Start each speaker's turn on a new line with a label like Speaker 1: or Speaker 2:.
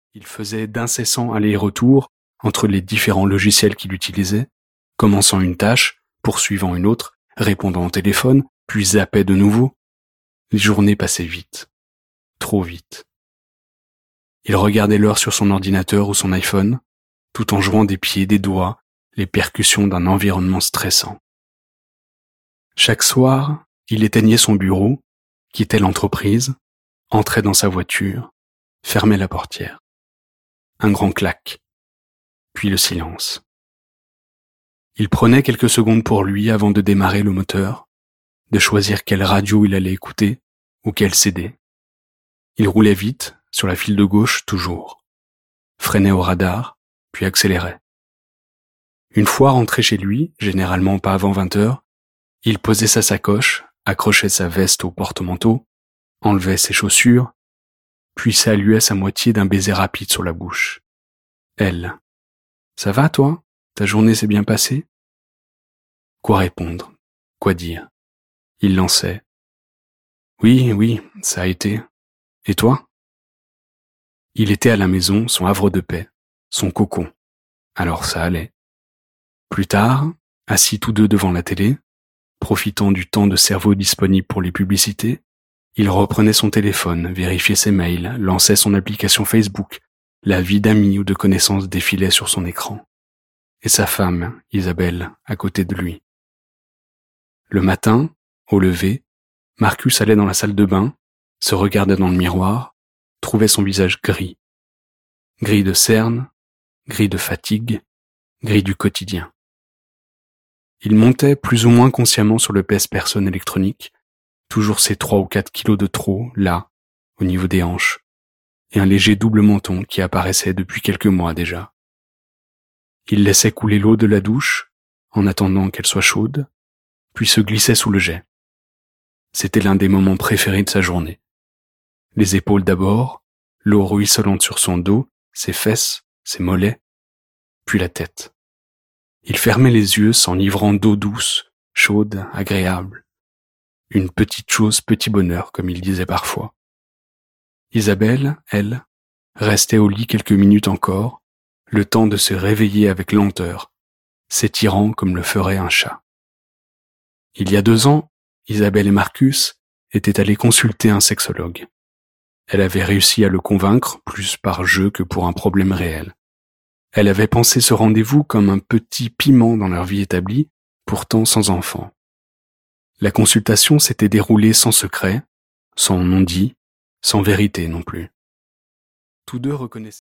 Speaker 1: Il faisait d'incessants allers-retours entre les différents logiciels qu'il utilisait, commençant une tâche, poursuivant une autre, répondant au téléphone, puis zappait de nouveau. Les journées passaient vite. Trop vite. Il regardait l'heure sur son ordinateur ou son iPhone, tout en jouant des pieds, des doigts, les percussions d'un environnement stressant. Chaque soir, il éteignait son bureau, quittait l'entreprise, entrait dans sa voiture, fermait la portière. Un grand clac, puis le silence. Il prenait quelques secondes pour lui avant de démarrer le moteur, de choisir quelle radio il allait écouter ou quelle CD. Il roulait vite, sur la file de gauche toujours, freinait au radar, puis accélérait. Une fois rentré chez lui, généralement pas avant 20 heures, il posait sa sacoche, accrochait sa veste au porte-manteau, enlevait ses chaussures, puis saluait sa moitié d'un baiser rapide sur la bouche. Elle. « Ça va, toi? Ta journée s'est bien passée ?» Quoi répondre? Quoi dire? Il lançait. « Oui, ça a été. Et toi ?» Il était à la maison, son havre de paix, son cocon. Alors ça allait. Plus tard, assis tous deux devant la télé, profitant du temps de cerveau disponible pour les publicités, il reprenait son téléphone, vérifiait ses mails, lançait son application Facebook, la vie d'amis ou de connaissances défilait sur son écran. Et sa femme, Isabelle, à côté de lui. Le matin, au lever, Marcus allait dans la salle de bain, se regardait dans le miroir, trouvait son visage gris. Gris de cernes, gris de fatigue, gris du quotidien. Il montait plus ou moins consciemment sur le pèse-personne électronique, toujours ses 3 ou 4 kilos de trop, là, au niveau des hanches, et un léger double menton qui apparaissait depuis quelques mois déjà. Il laissait couler l'eau de la douche, en attendant qu'elle soit chaude, puis se glissait sous le jet. C'était l'un des moments préférés de sa journée. Les épaules d'abord, l'eau ruisselante sur son dos, ses fesses, ses mollets, puis la tête. Il fermait les yeux s'enivrant d'eau douce, chaude, agréable. Une petite chose, petit bonheur, comme il disait parfois. Isabelle, elle, restait au lit quelques minutes encore, le temps de se réveiller avec lenteur, s'étirant comme le ferait un chat. Il y a 2 ans, Isabelle et Marcus étaient allés consulter un sexologue. Elle avait réussi à le convaincre, plus par jeu que pour un problème réel. Elle avait pensé ce rendez-vous comme un petit piment dans leur vie établie, pourtant sans enfant. La consultation s'était déroulée sans secret, sans non-dit, sans vérité non plus. Tous deux reconnaissaient